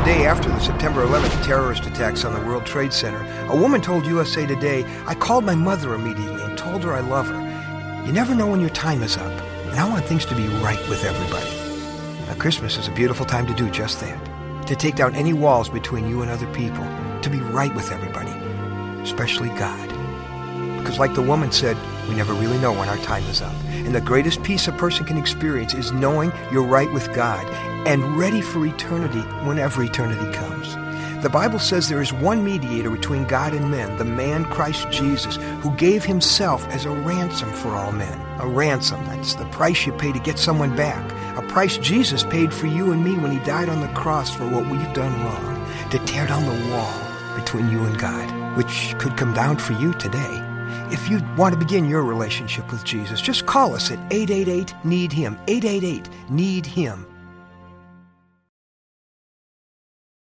day after the September 11th terrorist attacks on the World Trade Center, a woman told USA Today, "I called my mother immediately and told her I love her. You never know when your time is up, and I want things to be right with everybody." Now, Christmas is a beautiful time to do just that, to take down any walls between you and other people, to be right with everybody, especially God. Because like the woman said, we never really know when our time is up. And the greatest peace a person can experience is knowing you're right with God and ready for eternity whenever eternity comes. The Bible says there is one mediator between God and men, the man Christ Jesus, who gave himself as a ransom for all men. A ransom, that's the price you pay to get someone back. A price Jesus paid for you and me when he died on the cross for what we've done wrong, to tear down the wall between you and God, which could come down for you today. If you want to begin your relationship with Jesus, just call us at 888-NEED-HIM, 888-NEED-HIM.